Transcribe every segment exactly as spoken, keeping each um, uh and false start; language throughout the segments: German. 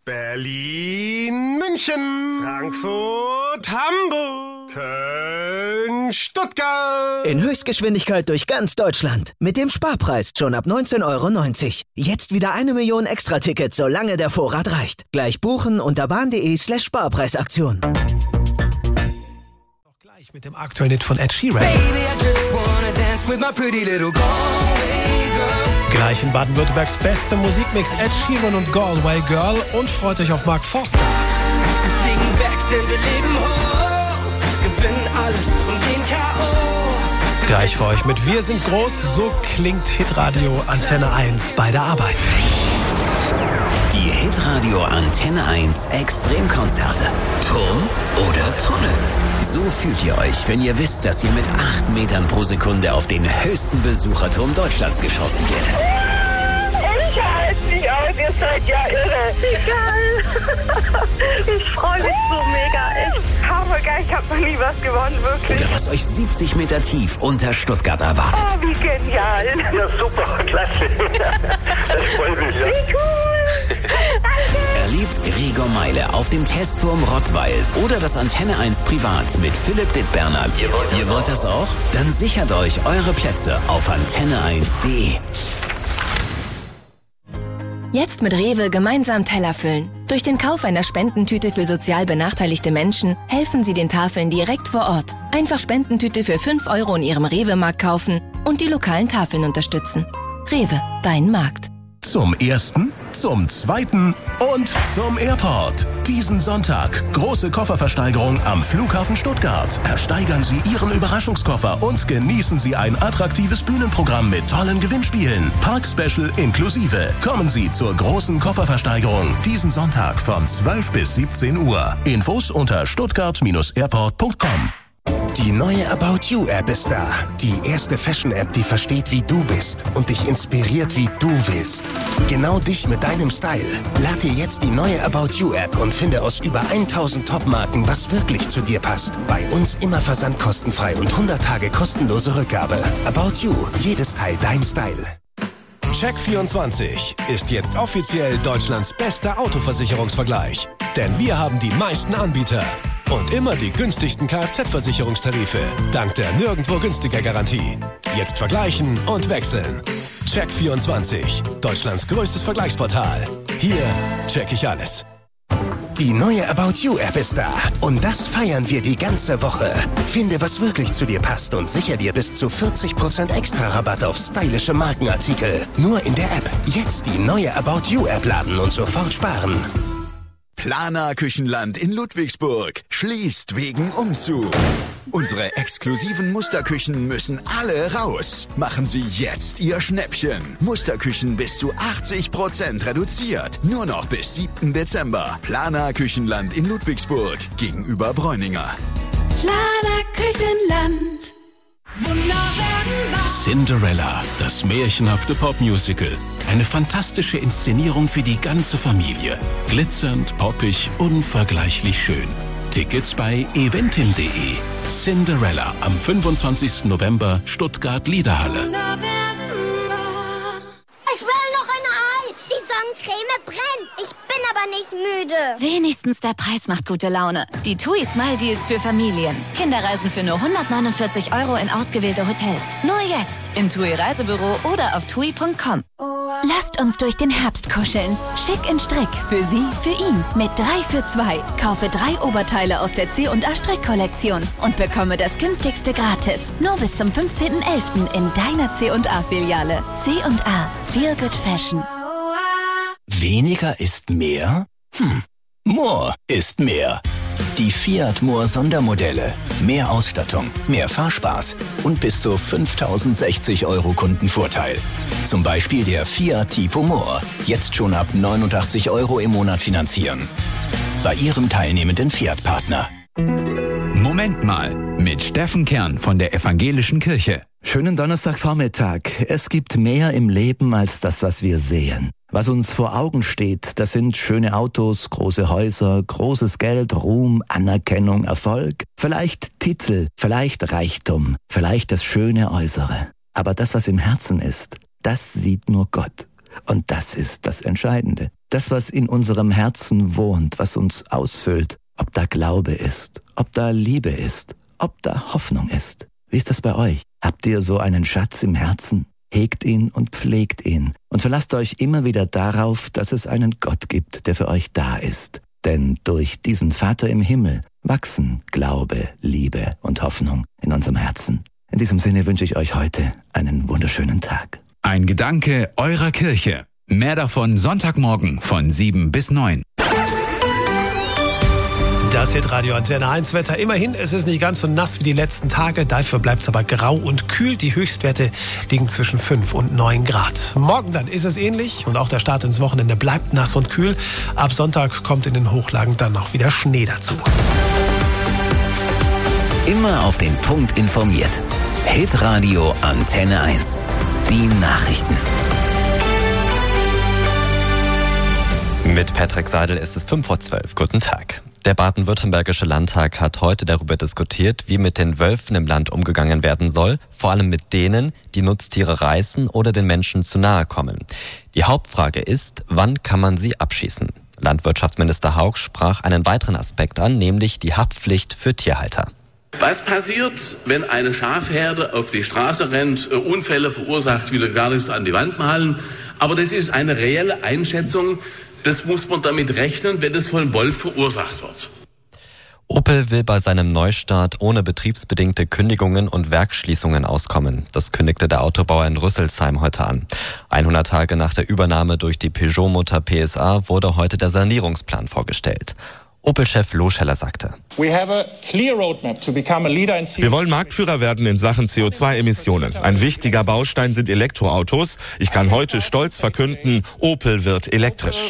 Berlin, München, Frankfurt, Hamburg, Köln, Stuttgart. In Höchstgeschwindigkeit durch ganz Deutschland. Mit dem Sparpreis schon ab neunzehn Euro neunzig. Jetzt wieder eine Million Extra-Tickets, solange der Vorrat reicht. Gleich buchen unter bahn.de slash Sparpreisaktion. Auch gleich mit dem aktuellen Hit von Ed Sheeran. Baby, I just wanna dance with my pretty little Galway girl. Gleich in Baden-Württembergs beste Musikmix Ed Sheeran und Galway Girl. Und freut euch auf Mark Forster. Wir fliegen weg, denn wir leben hoch, gewinnen alles und gehen K O. Gleich für euch mit Wir sind groß, so klingt Hitradio Antenne eins bei der Arbeit. Die Hitradio Antenne eins Extremkonzerte. Turm oder Tunnel? So fühlt ihr euch, wenn ihr wisst, dass ihr mit acht Metern pro Sekunde auf den höchsten Besucherturm Deutschlands geschossen werdet. Ich halte nicht aus, ihr seid ja irre. Wie geil. Ich freue mich so mega. Ich habe geil, ich habe noch nie was gewonnen, wirklich. Oder was euch siebzig Meter tief unter Stuttgart erwartet. Oh, wie genial. Ja, super, klasse. Das freut mich, ja. Wie cool. Erlebt Gregor Meile auf dem Testturm Rottweil oder das Antenne eins Privat mit Philipp Dittberner. Ihr wollt das, Ihr wollt das auch? Dann sichert euch eure Plätze auf antenne eins punkt de. Jetzt mit Rewe gemeinsam Teller füllen. Durch den Kauf einer Spendentüte für sozial benachteiligte Menschen helfen Sie den Tafeln direkt vor Ort. Einfach Spendentüte für fünf Euro in Ihrem Rewe-Markt kaufen und die lokalen Tafeln unterstützen. Rewe, dein Markt. Zum ersten, zum zweiten und zum Airport. Diesen Sonntag große Kofferversteigerung am Flughafen Stuttgart. Ersteigern Sie Ihren Überraschungskoffer und genießen Sie ein attraktives Bühnenprogramm mit tollen Gewinnspielen. Park-Special inklusive. Kommen Sie zur großen Kofferversteigerung diesen Sonntag von zwölf bis siebzehn Uhr. Infos unter stuttgart Bindestrich airport Punkt com. Die neue About You App ist da. Die erste Fashion-App, die versteht, wie du bist und dich inspiriert, wie du willst. Genau dich mit deinem Style. Lad dir jetzt die neue About You App und finde aus über tausend Top-Marken, was wirklich zu dir passt. Bei uns immer versandkostenfrei und hundert Tage kostenlose Rückgabe. About You. Jedes Teil dein Style. Check vierundzwanzig ist jetzt offiziell Deutschlands bester Autoversicherungsvergleich. Denn wir haben die meisten Anbieter und immer die günstigsten Kfz-Versicherungstarife, dank der nirgendwo günstiger Garantie. Jetzt vergleichen und wechseln. Check vierundzwanzig, Deutschlands größtes Vergleichsportal. Hier check ich alles. Die neue About You App ist da und das feiern wir die ganze Woche. Finde, was wirklich zu dir passt und sicher dir bis zu vierzig Prozent extra Rabatt auf stylische Markenartikel. Nur in der App. Jetzt die neue About You App laden und sofort sparen. Planer Küchenland in Ludwigsburg schließt wegen Umzug. Unsere exklusiven Musterküchen müssen alle raus. Machen Sie jetzt Ihr Schnäppchen. Musterküchen bis zu achtzig Prozent reduziert. Nur noch bis siebten Dezember. Planer Küchenland in Ludwigsburg gegenüber Bräuninger. Planer Küchenland. Wunder werden wahr. Cinderella, das märchenhafte Popmusical. Eine fantastische Inszenierung für die ganze Familie. Glitzernd, poppig, unvergleichlich schön. Tickets bei eventim punkt de. Cinderella am fünfundzwanzigsten November, Stuttgart Liederhalle. Ich will noch ein Eis. Die Sonnencreme brennt. Ich bin aber nicht müde. Wenigstens der Preis macht gute Laune. Die TUI Smile Deals für Familien. Kinderreisen für nur hundertneunundvierzig Euro in ausgewählte Hotels. Nur jetzt im TUI Reisebüro oder auf tui punkt com. Lasst uns durch den Herbst kuscheln. Schick in Strick. Für Sie, für ihn. Mit drei für zwei. Kaufe drei Oberteile aus der C und A Strickkollektion und bekomme das günstigste gratis. Nur bis zum fünfzehnten elften in deiner C und A Filiale. C und A. Feel Good Fashion. Weniger ist mehr? Hm. More ist mehr. Die Fiat More Sondermodelle. Mehr Ausstattung, mehr Fahrspaß und bis zu fünftausendsechzig Euro Kundenvorteil. Zum Beispiel der Fiat Tipo More. Jetzt schon ab neunundachtzig Euro im Monat finanzieren. Bei Ihrem teilnehmenden Fiat-Partner. Moment mal, mit Steffen Kern von der Evangelischen Kirche. Schönen Donnerstagvormittag. Es gibt mehr im Leben als das, was wir sehen. Was uns vor Augen steht, das sind schöne Autos, große Häuser, großes Geld, Ruhm, Anerkennung, Erfolg, vielleicht Titel, vielleicht Reichtum, vielleicht das schöne Äußere. Aber das, was im Herzen ist, das sieht nur Gott. Und das ist das Entscheidende. Das, was in unserem Herzen wohnt, was uns ausfüllt, ob da Glaube ist, ob da Liebe ist, ob da Hoffnung ist. Wie ist das bei euch? Habt ihr so einen Schatz im Herzen? Hegt ihn und pflegt ihn und verlasst euch immer wieder darauf, dass es einen Gott gibt, der für euch da ist. Denn durch diesen Vater im Himmel wachsen Glaube, Liebe und Hoffnung in unserem Herzen. In diesem Sinne wünsche ich euch heute einen wunderschönen Tag. Ein Gedanke eurer Kirche. Mehr davon Sonntagmorgen von sieben bis neun. Das Hitradio Antenne eins Wetter. Immerhin, es ist nicht ganz so nass wie die letzten Tage. Dafür bleibt es aber grau und kühl. Die Höchstwerte liegen zwischen fünf und neun Grad. Morgen dann ist es ähnlich und auch der Start ins Wochenende bleibt nass und kühl. Ab Sonntag kommt in den Hochlagen dann noch wieder Schnee dazu. Immer auf den Punkt informiert. Hitradio Antenne eins. Die Nachrichten. Mit Patrick Seidel ist es fünf vor zwölf. Guten Tag. Der baden-württembergische Landtag hat heute darüber diskutiert, wie mit den Wölfen im Land umgegangen werden soll, vor allem mit denen, die Nutztiere reißen oder den Menschen zu nahe kommen. Die Hauptfrage ist, wann kann man sie abschießen? Landwirtschaftsminister Hauck sprach einen weiteren Aspekt an, nämlich die Haftpflicht für Tierhalter. Was passiert, wenn eine Schafherde auf die Straße rennt, Unfälle verursacht, wieder gar nichts an die Wand malen? Aber das ist eine reelle Einschätzung. Das muss man damit rechnen, wenn es von Wolf verursacht wird. Opel will bei seinem Neustart ohne betriebsbedingte Kündigungen und Werksschließungen auskommen. Das kündigte der Autobauer in Rüsselsheim heute an. hundert Tage nach der Übernahme durch die Peugeot-Mutter P S A wurde heute der Sanierungsplan vorgestellt. Opel-Chef Loscheller sagte: Wir wollen Marktführer werden in Sachen C O zwei Emissionen. Ein wichtiger Baustein sind Elektroautos. Ich kann heute stolz verkünden, Opel wird elektrisch.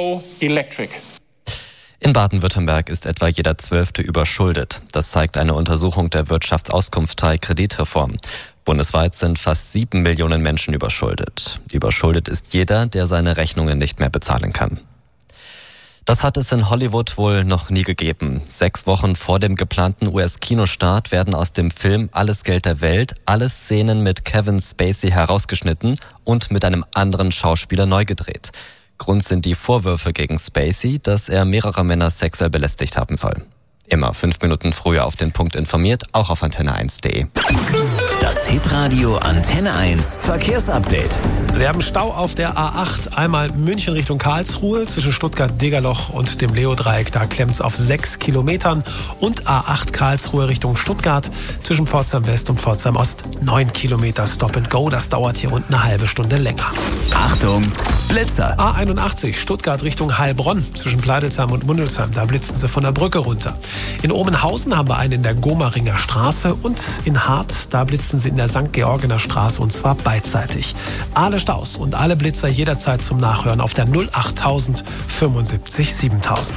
In Baden-Württemberg ist etwa jeder Zwölfte überschuldet. Das zeigt eine Untersuchung der Wirtschaftsauskunftei Kreditreform. Bundesweit sind fast sieben Millionen Menschen überschuldet. Überschuldet ist jeder, der seine Rechnungen nicht mehr bezahlen kann. Das hat es in Hollywood wohl noch nie gegeben. Sechs Wochen vor dem geplanten U S-Kinostart werden aus dem Film Alles Geld der Welt alle Szenen mit Kevin Spacey herausgeschnitten und mit einem anderen Schauspieler neu gedreht. Grund sind die Vorwürfe gegen Spacey, dass er mehrere Männer sexuell belästigt haben soll. Immer fünf Minuten früher auf den Punkt informiert, auch auf antenne eins punkt de. Das Hitradio Antenne eins Verkehrsupdate. Wir haben Stau auf der A acht, einmal München Richtung Karlsruhe, zwischen Stuttgart-Degerloch und dem Leo-Dreieck, da klemmt es auf sechs Kilometern. Und A acht Karlsruhe Richtung Stuttgart, zwischen Pforzheim West und Pforzheim Ost, neun Kilometer Stop and Go, das dauert hier rund eine halbe Stunde länger. Achtung, Blitzer. A einundachtzig, Stuttgart Richtung Heilbronn, zwischen Pleidelsheim und Mundelsheim, da blitzen sie von der Brücke runter. In Omenhausen haben wir einen in der Gomaringer Straße und in Hart, da blitzen sie in der Sankt Georgener Straße und zwar beidseitig. Alle Staus und alle Blitzer jederzeit zum Nachhören auf der null achttausend fünfundsiebzig siebentausend.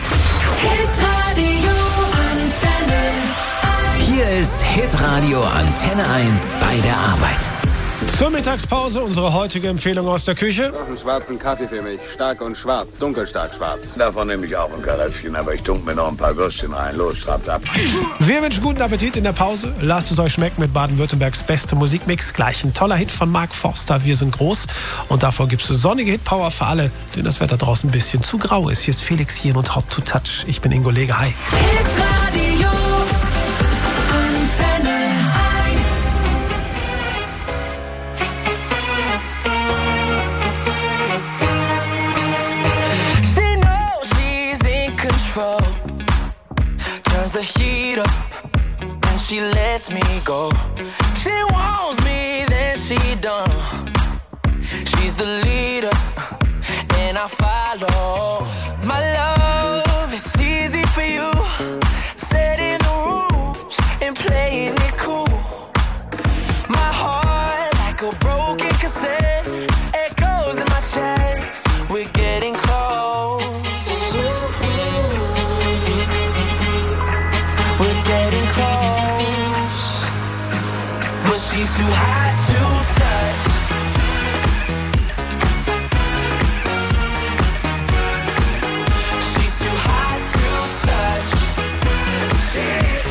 Hier ist Hitradio Antenne eins bei der Arbeit. Zur Mittagspause unsere heutige Empfehlung aus der Küche. Noch einen schwarzen Kaffee für mich. Stark und schwarz, dunkelstark schwarz. Davon nehme ich auch ein Karöffchen, aber ich tunke mir noch ein paar Würstchen rein. Los, schreibt ab. Wir wünschen guten Appetit in der Pause. Lasst es euch schmecken mit Baden-Württembergs beste Musikmix. Gleich ein toller Hit von Mark Forster, Wir sind groß. Und davor gibt es sonnige Hitpower für alle, denen das Wetter draußen ein bisschen zu grau ist. Hier ist Felix hier und Hot to Touch. Ich bin Ingo Lege. Hi. Hitradio Antenne eins. She knows she's in control. Turns the heat up and she lets me go. She wants me, then she don't. She's the leader and I follow. My love, it's easy for you. Setting the rules and playing it cool. My heart like a broken cassette, echoes in my chest. We're getting close. We're getting close. But she's too hot to touch. She's too hot to touch. She's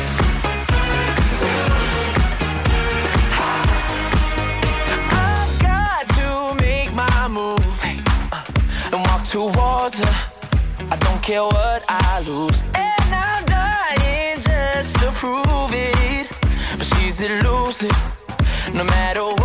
I've got to make my move uh, and walk towards her. care what I lose. And I'm dying just to prove it. But she's elusive, no matter what.